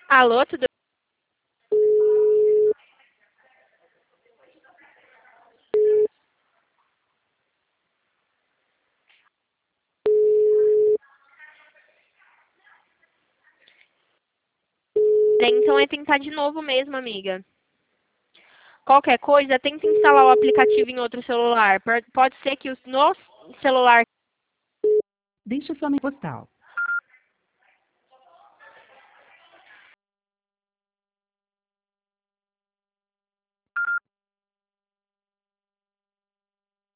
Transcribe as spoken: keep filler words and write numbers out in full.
Alô, tudo bem? Então é tentar de novo mesmo, amiga. Qualquer coisa, tenta instalar o aplicativo em outro celular. Pode ser que o no celular Deixe sua mensagem postal.